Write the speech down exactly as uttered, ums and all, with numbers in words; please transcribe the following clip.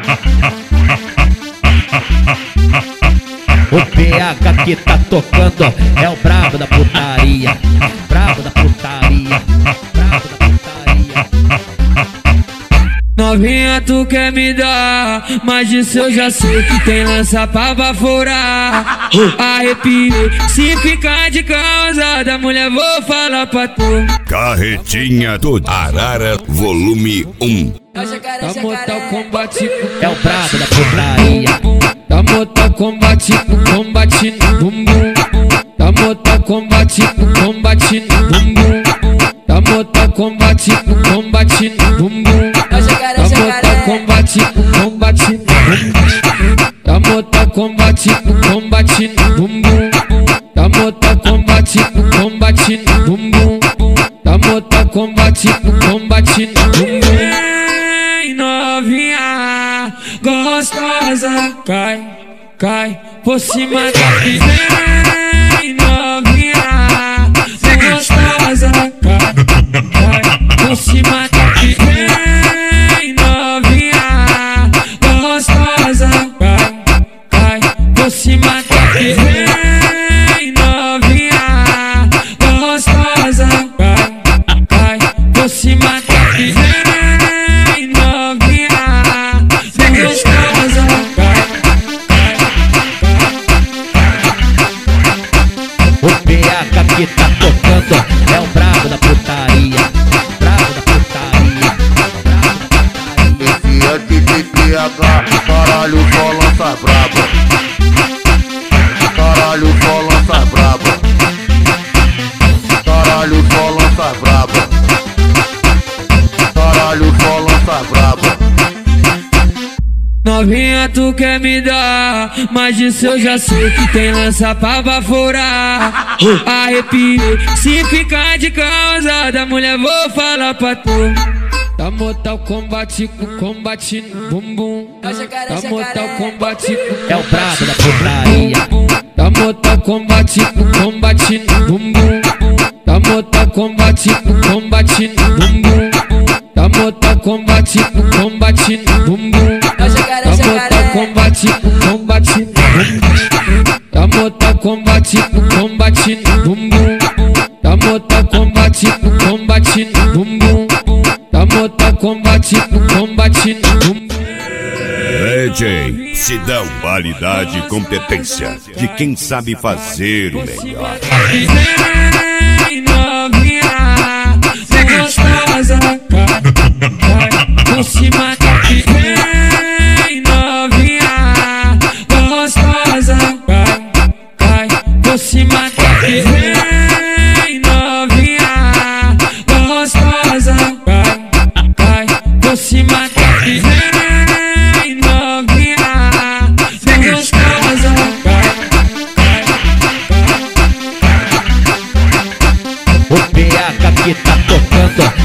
O P H que tá tocando é o brabo da putaria, brabo da putaria, brabo da putaria. Novinha, tu quer me dar, mas disso eu já sei. Tem lança pra baforar, arrepio. Se ficar de causa da mulher, vou falar pra tu. Carretinha do Arara, volume um. Da Mortal Kombat É o brabo da putaria. Da Mortal Kombat, combate no bumbum. Da Mortal Kombat, combate no bumbum. Da Mortal Kombat, combate no bumbum. Da Mortal Kombat, combate no bumbum. Da Mortal Kombat, combate no bumbum. Da Mortal Kombat, combate no bumbum. Da Mortal Kombat, combate no bumbum. Novinha gostosa, cai, cai por cima da piranha. Novinha gostosa, cai, cai por cima da piranha. Novinha gostosa, cai, cai por cima da piranha. Novinha gostosa, cai, cai por cima da piranha. O P H que tá tocando é o brabo da putaria, brabo da putaria, brabo da putaria. Esse é D J P H, caralho, só lança braba. Caralho, só lança braba. Caralho, só lança braba. Caralho, só lança braba. Novinha, tu quer me dar, mas disso eu já sei. Tem lança pra baforar, arrepio. Se ficar de causa da mulher, vou falar pra tu. Da Mortal Kombat, combate no bumbum. Da Mortal Kombat, É o brabo da putaria. Da Mortal Kombat, combate no bumbum. Da Mortal Kombat, combate no bumbum. Da Mortal Kombat, combate no bumbum. Da Mortal Kombat, combate no bumbum. Da Mortal Kombat, combate no bumbum. Da Mortal Kombat, combate no bumbum. Da Mortal Kombat, combate no bumbum. D J Sidão, qualidade e competência de quem sabe fazer o melhor. Novinha gostosa, cai, cai por cima da piranha. Novinha gostosa, cai, cai por cima da piranha. Novinha gostosa, cai, cai por cima da piranha. Novinha gostosa, cai, cai. O P H que tá tocando